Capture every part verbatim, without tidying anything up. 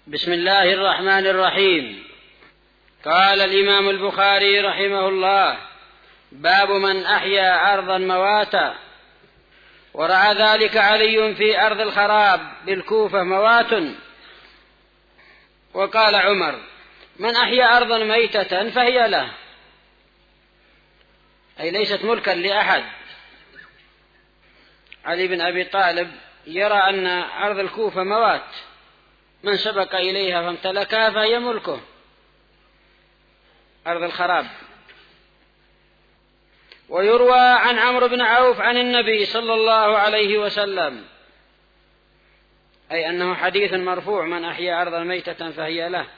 بسم الله الرحمن الرحيم. قال الإمام البخاري رحمه الله: باب من أحيا أرضا مواتا. ورعى ذلك علي في أرض الخراب بالكوفة موات. وقال عمر: من أحيا أرضا ميتة فهي له، أي ليست ملكا لأحد. علي بن أبي طالب يرى أن أرض الكوفة موات، من سبق إليها فامتلكها فهي ملكه، أرض الخراب. ويروى عن عمرو بن عوف عن النبي صلى الله عليه وسلم، أي أنه حديث مرفوع: من أحيا أرضا ميتة فهي له،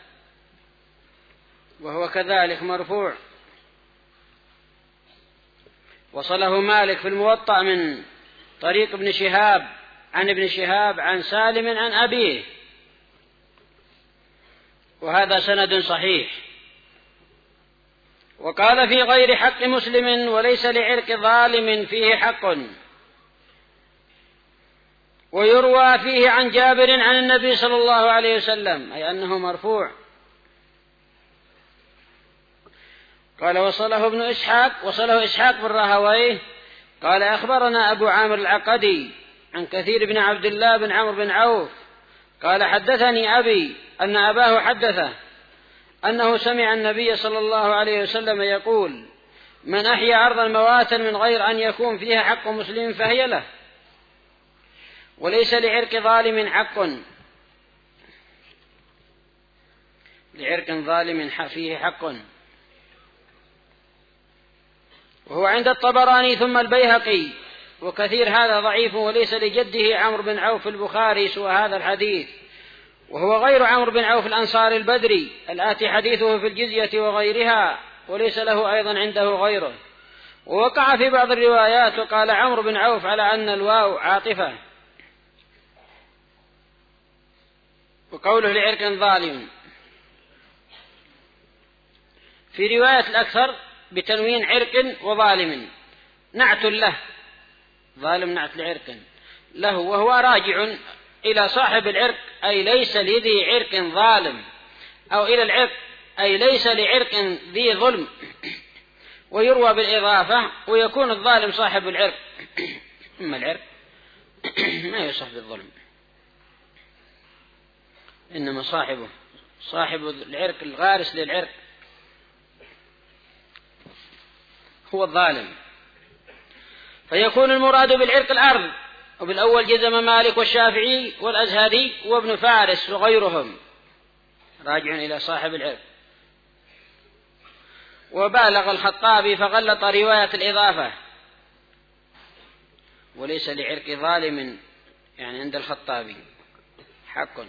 وهو كذلك مرفوع. وصله مالك في الموطأ من طريق ابن شهاب عن ابن شهاب عن سالم عن أبيه، وهذا سند صحيح. وقال في غير حق مسلم: وليس لعرق ظالم فيه حق. ويروى فيه عن جابر عن النبي صلى الله عليه وسلم، أي أنه مرفوع. قال: وصله ابن إسحاق، وصله إسحاق بن راهويه قال: أخبرنا أبو عامر العقدي عن كثير بن عبد الله بن عمرو بن عوف قال: حدثني أبي أن أباه حدثه أنه سمع النبي صلى الله عليه وسلم يقول: من أحيا أرضا مواتا من غير أن يكون فيها حق مسلم فهي له، وليس لعرق ظالم حق. لعرق ظالم فيه حق. وهو عند الطبراني ثم البيهقي. وكثير هذا ضعيف، وليس لجده عمرو بن عوف البخاري سوى هذا الحديث، وهو غير عمرو بن عوف الأنصاري البدري الآتي حديثه في الجزية وغيرها، وليس له أيضا عنده غيره. ووقع في بعض الروايات وقال عمرو بن عوف على أن الواو عاطفة. وقوله لعرق ظالم في رواية الأكثر بتنوين عرق وظالم، نعت له، ظالم نعت لعرق له، وهو راجع إلى صاحب العرق، أي ليس لذي عرق ظالم، أو إلى العرق أي ليس لعرق ذي ظلم. ويروى بالإضافة، ويكون الظالم صاحب العرق. أما العرق ما يصح بالظلم، إنما صاحبه صاحب العرق الغارس للعرق هو الظالم. فيكون المراد بالعرق الأرض. وبالأول جزم مالك والشافعي والأزهري وابن فارس وغيرهم، راجع إلى صاحب العرق. وبالغ الخطابي فغلط رواية الإضافة: وليس لعرق ظالم، يعني عند الخطابي حق.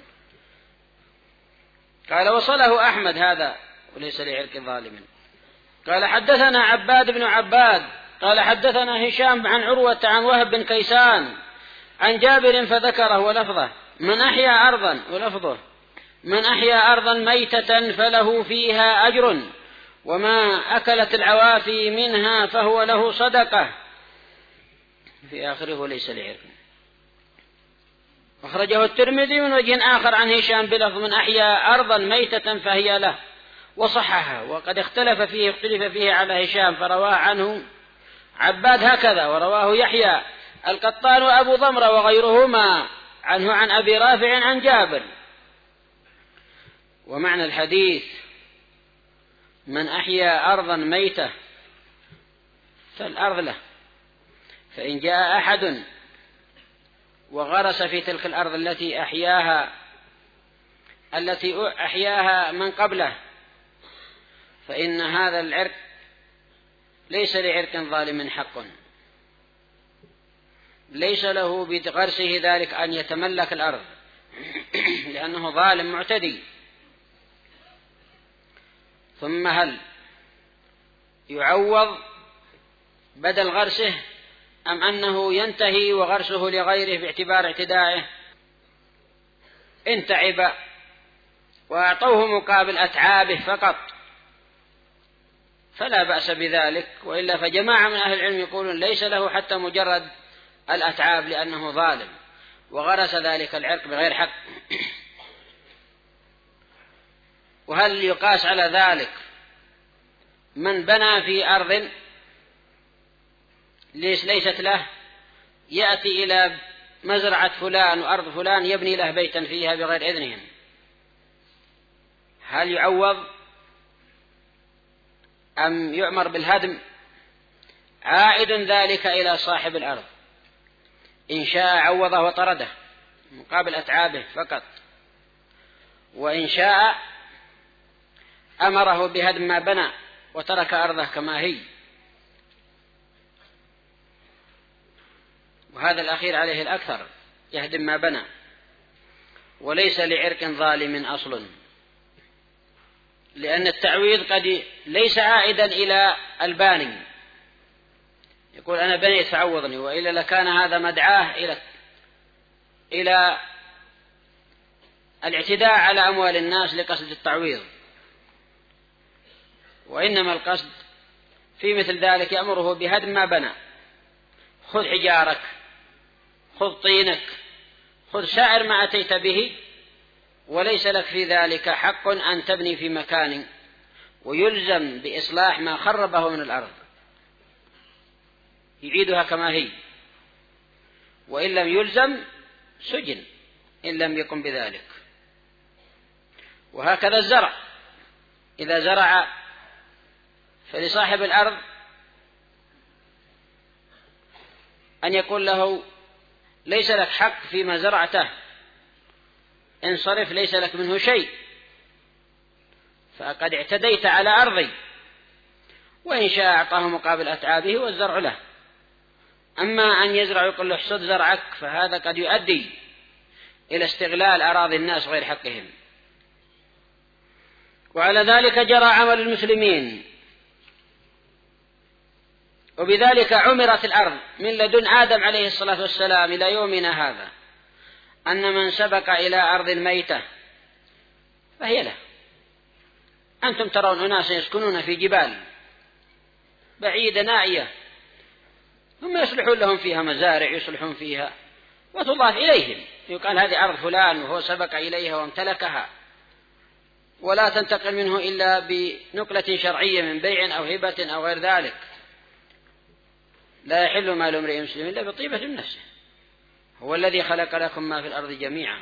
قال: وصله أحمد هذا وليس لعرق ظالم. قال: حدثنا عباد بن عباد قال: حدثنا هشام عن عروة عن وهب بن كيسان عن جابر فذكره ولفظه: من أحيا أرضا، ولفظه: من أحيا أرضا ميتة فله فيها أجر، وما أكلت العوافي منها فهو له صدقة. في آخره: وليس لعرق. أخرجه الترمذي من وجه آخر عن هشام بلفظ: من أحيا أرضا ميتة فهي له، وصححه. وقد اختلف فيه اختلف فيه على هشام، فرواه عنه عباد هكذا، ورواه يحيى القطان وأبو ضمرة وغيرهما عنه عن أبي رافع عن جابر. ومعنى الحديث: من أحيا أرضا ميتة فالأرض له، فإن جاء أحد وغرس في تلك الأرض التي أحياها التي أحياها من قبله، فإن هذا العرق ليس لعرق ظالم حق، ليس له بغرسه ذلك أن يتملك الأرض لأنه ظالم معتدي. ثم هل يعوض بدل غرسه، أم أنه ينتهي وغرسه لغيره باعتبار اعتدائه؟ إن تعب وأعطوه مقابل أتعابه فقط فلا بأس بذلك، وإلا فجماعة من أهل العلم يقولون ليس له حتى مجرد الأتعاب لأنه ظالم وغرس ذلك العرق بغير حق. وهل يقاس على ذلك من بنى في أرض ليست له، يأتي إلى مزرعة فلان وأرض فلان يبني له بيتا فيها بغير إذنهم، هل يعوض أم يؤمر بالهدم؟ عائد ذلك إلى صاحب الأرض، إن شاء عوضه وطرده مقابل أتعابه فقط، وإن شاء أمره بهدم ما بنى وترك أرضه كما هي. وهذا الأخير عليه الأكثر، يهدم ما بنى، وليس لعرق ظالم أصل، لأن التعويض قد ليس عائدا إلى الباني، يقول أنا بنيت فعوضني، وإلا لكان هذا مدعاه إلى إلى الاعتداء على أموال الناس لقصد التعويض. وإنما القصد في مثل ذلك يأمره بهدم ما بنى، خذ حجارك، خذ طينك، خذ سائر ما أتيت به، وليس لك في ذلك حق أن تبني في مكان، ويلزم بإصلاح ما خربه من الأرض، يعيدها كما هي، وإن لم يلزم سجن إن لم يقم بذلك. وهكذا الزرع، إذا زرع فلصاحب الأرض أن يقول له ليس لك حق فيما زرعته، انصرف ليس لك منه شيء، فقد اعتديت على أرضي، وإن شاء أعطاه مقابل أتعابه والزرع له. أما أن يزرع يقول له احصد زرعك، فهذا قد يؤدي إلى استغلال أراضي الناس غير حقهم. وعلى ذلك جرى عمل المسلمين، وبذلك عمرت الأرض من لدن آدم عليه الصلاة والسلام إلى يومنا هذا، أن من سبق إلى أرض ميتة فهي له. أنتم ترون أناسا يسكنون في جبال بعيدة نائية، هم يصلحون لهم فيها مزارع يصلحون فيها، وتضاف إليهم، يقال هذه أرض فلان وهو سبق إليها وامتلكها، ولا تنتقل منه إلا بنقلة شرعية من بيع أو هبة أو غير ذلك. لا يحل مال امرئ مسلم إلا بطيبة من نفسه، هو الذي خلق لكم ما في الأرض جميعا.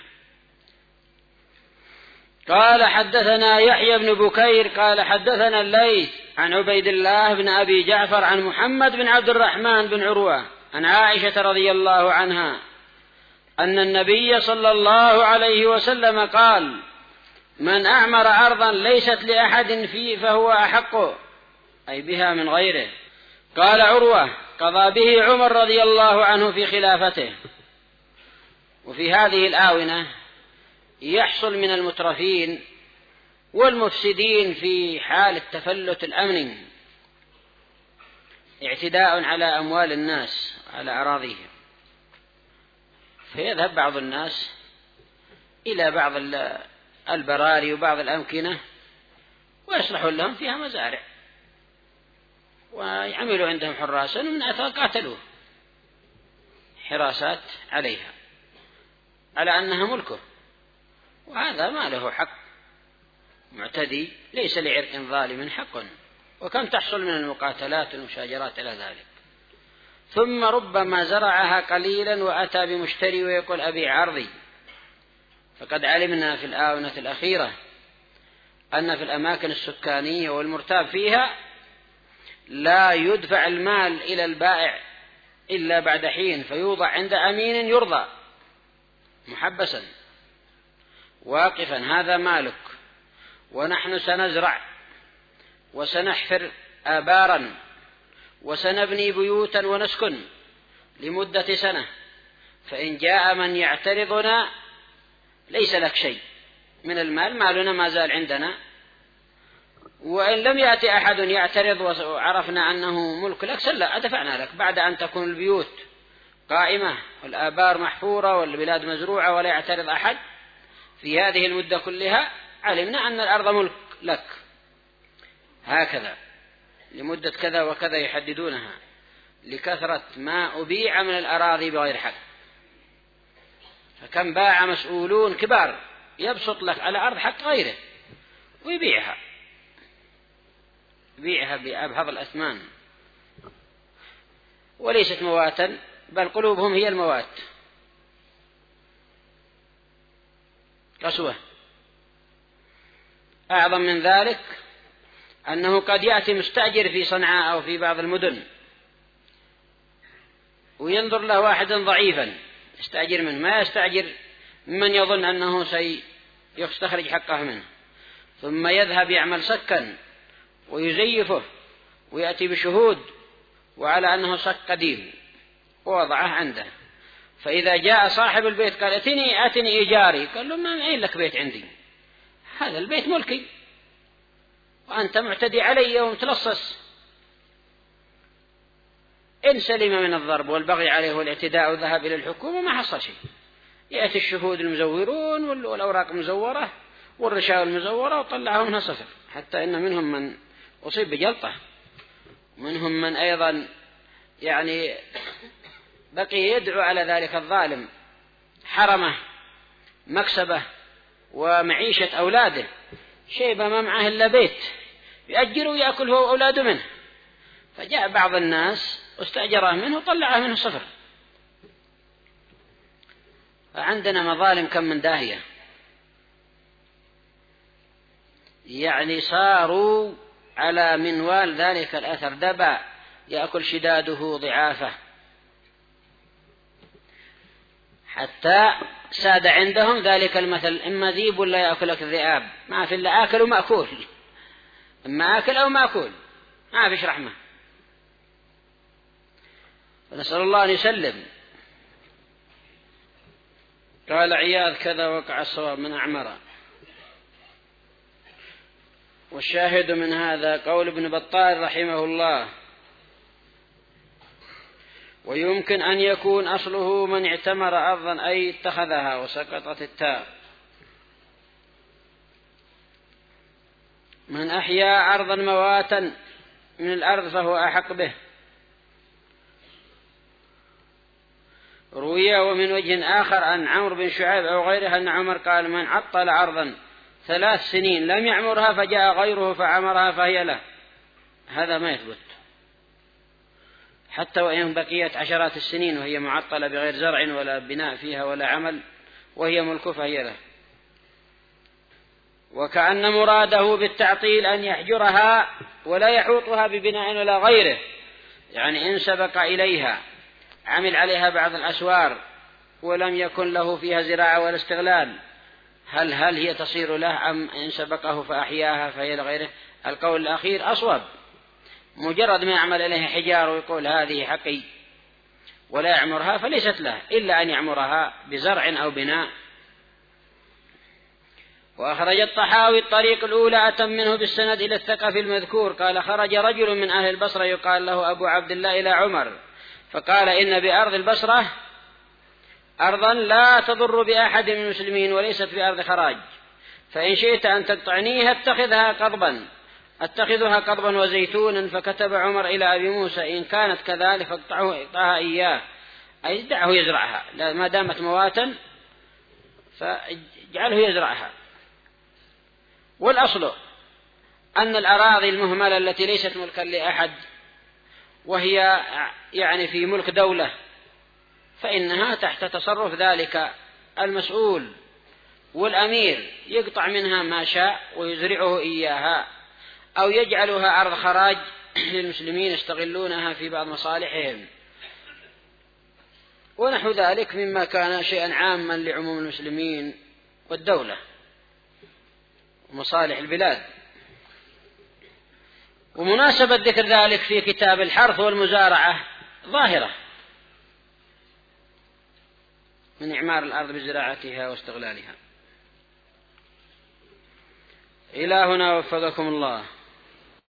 قال حدثنا يحيى بن بكير قال حدثنا الليث عن عبيد الله بن أبي جعفر عن محمد بن عبد الرحمن بن عروة عن عائشة رضي الله عنها أن النبي صلى الله عليه وسلم قال: من أعمر أرضا ليست لأحد فيه فهو أحق أي بها من غيره. قال عروة: قضى به عمر رضي الله عنه في خلافته. وفي هذه الآونة يحصل من المترفين والمفسدين في حال التفلت الأمني اعتداء على أموال الناس على أراضيهم، فيذهب بعض الناس إلى بعض البراري وبعض الأمكنة ويصلحون لهم فيها مزارع، ويعملوا عندهم حراسا من أثر قاتلوه حراسات عليها على أنها ملكه، وهذا ما له حق، معتدي ليس لعرق ظالم حق. وكم تحصل من المقاتلات والمشاجرات إلى ذلك. ثم ربما زرعها قليلا وأتى بمشتري ويقول أبيع عرضي. فقد علمنا في الآونة الأخيرة أن في الأماكن السكانية والمرتاب فيها لا يدفع المال إلى البائع إلا بعد حين، فيوضع عند أمين يرضى محبسا واقفا: هذا مالك، ونحن سنزرع وسنحفر آبارا وسنبني بيوتا ونسكن لمدة سنة، فإن جاء من يعترضنا ليس لك شيء من المال، مالنا ما زال عندنا، وإن لم يأتي أحد يعترض وعرفنا أنه ملك لك سلا أدفعنا لك، بعد أن تكون البيوت قائمة والآبار محفورة والبلاد مزروعة ولا يعترض أحد في هذه المدة كلها، علمنا أن الأرض ملك لك، هكذا لمدة كذا وكذا يحددونها لكثرة ما أبيع من الأراضي بغير حق. فكم باع مسؤولون كبار يبسط لك على أرض حق غيره، ويبيعها، يبيعها بأبهض الأثمان، وليست مواتا، بل قلوبهم هي الموات. قسوة. أعظم من ذلك أنه قد يأتي مستأجر في صنعاء أو في بعض المدن وينظر له واحدا ضعيفا يستأجر منه، ما يستأجر من يظن أنه سيستخرج حقه منه، ثم يذهب يعمل سكا ويزيفه ويأتي بشهود وعلى أنه سك قديم ووضعه عنده. فإذا جاء صاحب البيت قال أتني أتني إيجاري، قال له ما معين لك بيت عندي، هذا البيت ملكي وأنت معتدي علي ومتلصص. إن سلم من الضرب والبغي عليه والاعتداء وذهب إلى الحكومة ما حصل شيء، يأتي الشهود المزورون والأوراق المزورة والرشاوى المزورة وطلعهم منها صفر، حتى إن منهم من أصيب بجلطة، منهم من أيضا يعني بقي يدعو على ذلك الظالم، حرمه مكسبه ومعيشة أولاده، شيبة ما معه إلا بيت يأجره ويأكل هو وأولاده منه، فجاء بعض الناس واستأجره منه وطلعه منه صفر. عندنا مظالم كم من داهية، يعني صاروا على منوال ذلك الأثر دبا يأكل شداده ضعافه، حتى ساد عندهم ذلك المثل إما ذيب ولا يأكلك الذئاب، ما في إلا آكل ومأكول، إما آكل أو مأكول، ما فيش رحمة. فنسأل الله أن يسلم. قال عياذ كذا وقع الصواب من أعمرة. والشاهد من هذا قول ابن بطال رحمه الله: ويمكن أن يكون أصله من اعتمر أرضا أي اتخذها، وسقطت التاء. من أحيا أرضا مواتا من الأرض فهو أحق به. روي ومن وجه آخر عن عمرو بن شعيب أو غيره أن عمر قال: من عطل أرضا ثلاث سنين لم يعمرها فجاء غيره فعمرها فهي له. هذا ما يثبت، حتى وإن بقيت عشرات السنين وهي معطلة بغير زرع ولا بناء فيها ولا عمل وهي ملك فهي له. وكأن مراده بالتعطيل أن يحجرها ولا يحوطها ببناء ولا غيره، يعني إن سبق إليها عمل عليها بعض الأسوار ولم يكن له فيها زراعة ولا استغلال، هل هل هي تصير له أم إن سبقه فأحياها فهي لغيره؟ القول الأخير أصوب. مجرد ما يعمل عليها حجار ويقول هذه حقي ولا يعمرها فليست له، إلا أن يعمرها بزرع أو بناء. وأخرج الطحاوي الطريق الأولى أتم منه بالسند إلى الثقفي المذكور قال: خرج رجل من أهل البصرة يقال له أبو عبد الله إلى عمر فقال: إن بأرض البصرة أرضا لا تضر بأحد من المسلمين وليست بأرض خراج، فإن شئت أن تقطعنيها اتخذها قضبا اتخذها قضبا وزيتونا. فكتب عمر إلى أبي موسى: إن كانت كذلك فاقطعه اقطعها إياه، أي دعه يزرعها، ما دامت مواتا فاجعله يزرعها. والأصل أن الأراضي المهملة التي ليست ملكا لأحد وهي يعني في ملك دولة فإنها تحت تصرف ذلك المسؤول، والأمير يقطع منها ما شاء ويزرعه إياها، أو يجعلها أرض خراج للمسلمين يستغلونها في بعض مصالحهم، ونحو ذلك مما كان شيئا عاما لعموم المسلمين والدولة ومصالح البلاد. ومناسبة ذكر ذلك في كتاب الحرث والمزارعة ظاهرة من إعمار الأرض بزراعتها واستغلالها. إلى هنا وفقكم الله.